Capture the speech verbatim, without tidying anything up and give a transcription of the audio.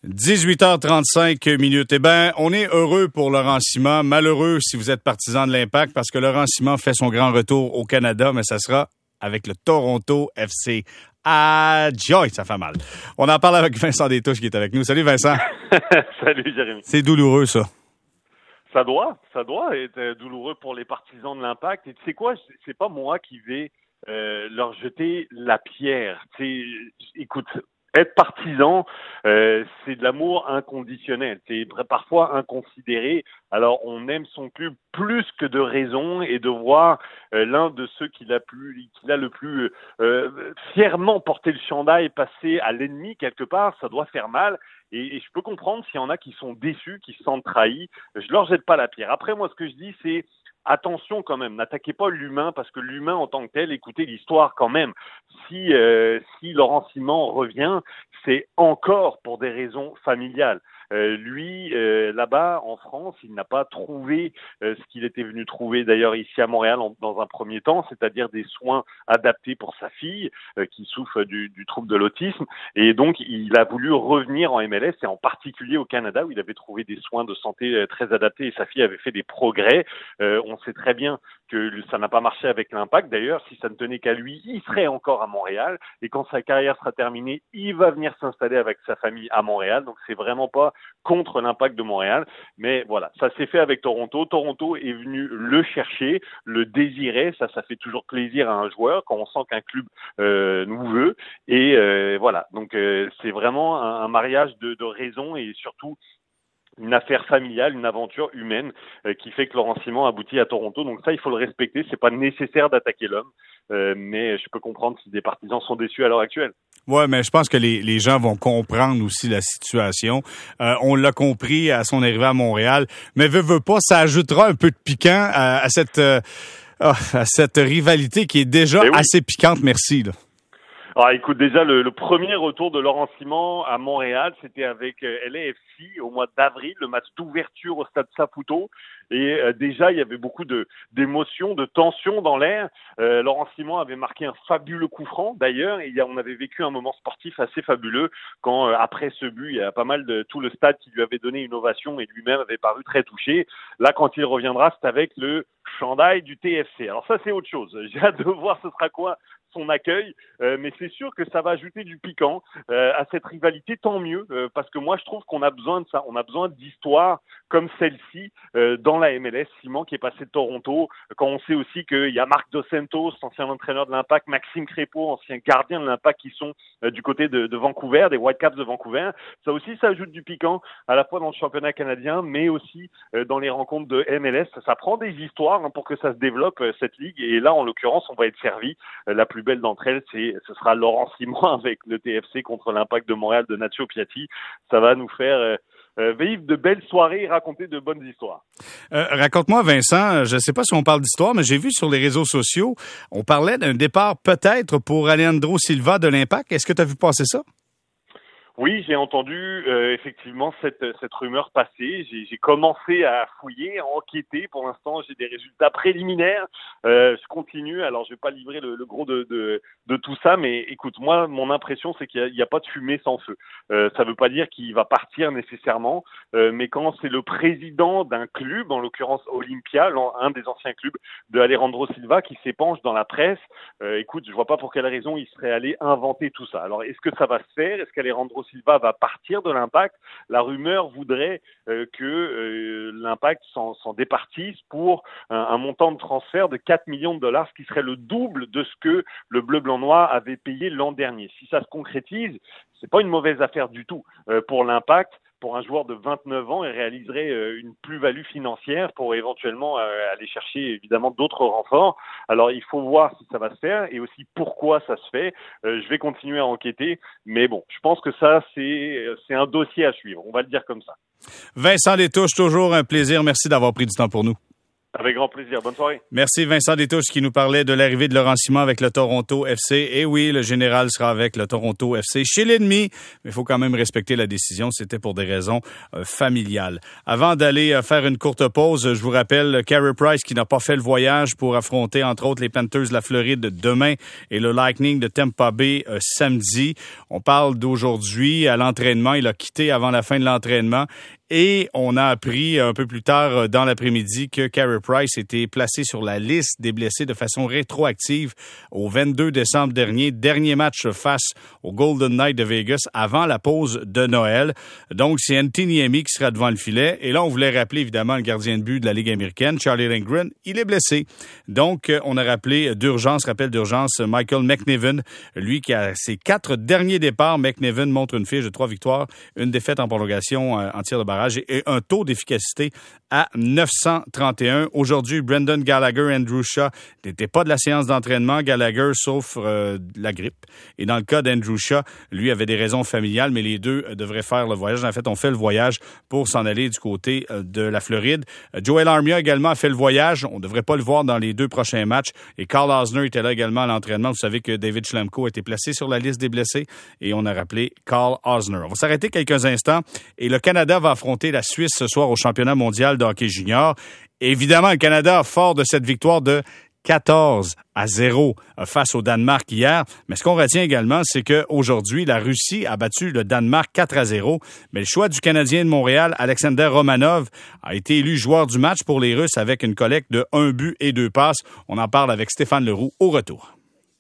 dix-huit heures trente-cinq minutes. Eh bien, on est heureux pour Laurent Ciman, malheureux si vous êtes partisan de l'Impact, parce que Laurent Ciman fait son grand retour au Canada, mais ça sera avec le Toronto F C. Ah, joy, ça fait mal. On en parle avec Vincent Détouche qui est avec nous. Salut Vincent. Salut Jérémy. C'est douloureux ça. Ça doit, ça doit être douloureux pour les partisans de l'Impact. Et tu sais quoi, c'est pas moi qui vais euh, leur jeter la pierre. Tu sais, écoute, être partisan, euh, c'est de l'amour inconditionnel. C'est parfois inconsidéré. Alors, on aime son club plus que de raison, et de voir euh, l'un de ceux qu'il a, plus, qu'il a le plus euh, fièrement porté le chandail passer à l'ennemi quelque part, ça doit faire mal. Et, et je peux comprendre s'il y en a qui sont déçus, qui se sentent trahis. Je leur jette pas la pierre. Après, moi, ce que je dis, c'est attention quand même, n'attaquez pas l'humain, parce que l'humain en tant que tel, écoutez l'histoire quand même. Si, euh, si Laurent Ciman revient, c'est encore pour des raisons familiales. Euh, lui, euh, là-bas, en France, il n'a pas trouvé euh, ce qu'il était venu trouver d'ailleurs ici à Montréal en, dans un premier temps, c'est-à-dire des soins adaptés pour sa fille euh, qui souffre du, du trouble de l'autisme. Et donc, il a voulu revenir en M L S, et en particulier au Canada, où il avait trouvé des soins de santé euh, très adaptés, et sa fille avait fait des progrès. Euh, on sait très bien que ça n'a pas marché avec l'Impact. D'ailleurs, si ça ne tenait qu'à lui, il serait encore à Montréal. Et quand sa carrière sera terminée, il va venir s'installer avec sa famille à Montréal. Donc, c'est vraiment pas contre l'Impact de Montréal. Mais voilà, ça s'est fait avec Toronto. Toronto est venu le chercher, le désirer. Ça, ça fait toujours plaisir à un joueur quand on sent qu'un club euh, nous veut. Et euh, voilà, donc euh, c'est vraiment un, un mariage de, de raisons, et surtout une affaire familiale, une aventure humaine euh, qui fait que Laurent Ciman aboutit à Toronto. Donc ça, il faut le respecter. C'est pas nécessaire d'attaquer l'homme, euh, mais je peux comprendre si des partisans sont déçus à l'heure actuelle. Ouais, mais je pense que les, les gens vont comprendre aussi la situation. Euh, on l'a compris à son arrivée à Montréal, mais veut, veut pas, ça ajoutera un peu de piquant à, à cette euh, à cette rivalité qui est déjà oui. assez piquante. Merci là. Alors écoute, déjà le, le premier retour de Laurent Ciman à Montréal, c'était avec euh, L A F C au mois d'avril, le match d'ouverture au stade Saputo. Et euh, déjà, il y avait beaucoup de d'émotions, de tensions dans l'air. Euh, Laurent Ciman avait marqué un fabuleux coup franc, d'ailleurs, et il y a, on avait vécu un moment sportif assez fabuleux quand, euh, après ce but, il y a pas mal de tout le stade qui lui avait donné une ovation, et lui-même avait paru très touché. Là, quand il reviendra, c'est avec le chandail du T F C. Alors ça, c'est autre chose. J'ai hâte de voir ce sera quoi son accueil, euh, mais c'est sûr que ça va ajouter du piquant euh, à cette rivalité, tant mieux, euh, parce que moi je trouve qu'on a besoin de ça, on a besoin d'histoires comme celle-ci euh, dans la M L S. Ciman qui est passé de Toronto, quand on sait aussi qu'il y a Marc Dos Santos, ancien entraîneur de l'Impact, Maxime Crépeau, ancien gardien de l'Impact, qui sont euh, du côté de, de Vancouver, des Whitecaps de Vancouver. Ça aussi, ça ajoute du piquant à la fois dans le championnat canadien, mais aussi euh, dans les rencontres de M L S. Ça prend des histoires hein, pour que ça se développe, euh, cette ligue, et là en l'occurrence on va être servi. Euh, la plus belle d'entre elles, c'est, ce sera Laurent Ciman avec le T F C contre l'Impact de Montréal de Nacho Piatti. Ça va nous faire euh, euh, vivre de belles soirées et raconter de bonnes histoires. Euh, raconte-moi, Vincent, je ne sais pas si on parle d'histoire, mais j'ai vu sur les réseaux sociaux, on parlait d'un départ peut-être pour Alejandro Silva de l'Impact. Est-ce que tu as vu passer ça? Oui, j'ai entendu euh, effectivement cette, cette rumeur passer. J'ai, j'ai commencé à fouiller, à enquêter. Pour l'instant, j'ai des résultats préliminaires. Euh, je continue. Alors, je vais pas livrer le, le gros de, de, de tout ça, mais écoute, moi, mon impression, c'est qu'il n'y a, a pas de fumée sans feu. Euh, ça veut pas dire qu'il va partir nécessairement, euh, mais quand c'est le président d'un club, en l'occurrence Olympia, un des anciens clubs de Alejandro Silva, qui s'épanche dans la presse, euh, écoute, je vois pas pour quelle raison il serait allé inventer tout ça. Alors, est-ce que ça va se faire? Est-ce qu'Alejandro Silva va partir de l'Impact? La rumeur voudrait euh, que euh, l'Impact s'en, s'en départisse pour un, un montant de transfert de quatre millions de dollars, ce qui serait le double de ce que le bleu-blanc-noir avait payé l'an dernier. Si ça se concrétise, c'est pas une mauvaise affaire du tout euh, pour l'Impact. Pour un joueur de vingt-neuf ans, il réaliserait euh, une plus-value financière pour éventuellement euh, aller chercher évidemment d'autres renforts. Alors il faut voir si ça va se faire et aussi pourquoi ça se fait. Euh, je vais continuer à enquêter, mais bon, je pense que ça c'est c'est un dossier à suivre. On va le dire comme ça. Vincent Détouche, toujours un plaisir. Merci d'avoir pris du temps pour nous. Avec grand plaisir. Bonne soirée. Merci Vincent Détouche qui nous parlait de l'arrivée de Laurent Simon avec le Toronto F C. Et oui, le général sera avec le Toronto F C chez l'ennemi, mais il faut quand même respecter la décision. C'était pour des raisons euh, familiales. Avant d'aller euh, faire une courte pause, je vous rappelle Carey Price qui n'a pas fait le voyage pour affronter entre autres les Panthers de la Floride demain et le Lightning de Tampa Bay euh, samedi. On parle d'aujourd'hui à l'entraînement. Il a quitté avant la fin de l'entraînement. Et on a appris un peu plus tard dans l'après-midi que Carey Price était placé sur la liste des blessés de façon rétroactive au vingt-deux décembre dernier, dernier match face au Golden Knights de Vegas avant la pause de Noël. Donc, c'est Anthony Niemi qui sera devant le filet. Et là, on voulait rappeler évidemment le gardien de but de la Ligue américaine, Charlie Lindgren. Il est blessé. Donc, on a rappelé d'urgence, rappel d'urgence, Michael McNiven, lui qui a ses quatre derniers départs. McNiven montre une fiche de trois victoires, une défaite en prolongation en tir de barrage et un taux d'efficacité à neuf cent trente et un. Aujourd'hui, Brendan Gallagher et Andrew Shaw n'étaient pas de la séance d'entraînement. Gallagher souffre euh, de la grippe. Et dans le cas d'Andrew Shaw, lui avait des raisons familiales, mais les deux euh, devraient faire le voyage. En fait, on fait le voyage pour s'en aller du côté euh, de la Floride. Euh, Joel Armia également a fait le voyage. On ne devrait pas le voir dans les deux prochains matchs. Et Carl Osner était là également à l'entraînement. Vous savez que David Schlemko a été placé sur la liste des blessés et on a rappelé Carl Osner. On va s'arrêter quelques instants et le Canada va affronter la Suisse ce soir au championnat mondial de hockey junior. Évidemment, le Canada, fort de cette victoire de quatorze à zéro face au Danemark hier. Mais ce qu'on retient également, c'est qu'aujourd'hui, la Russie a battu le Danemark quatre à zéro. Mais le choix du Canadien de Montréal, Alexander Romanov, a été élu joueur du match pour les Russes avec une collecte de un but et deux passes. On en parle avec Stéphane Leroux au retour.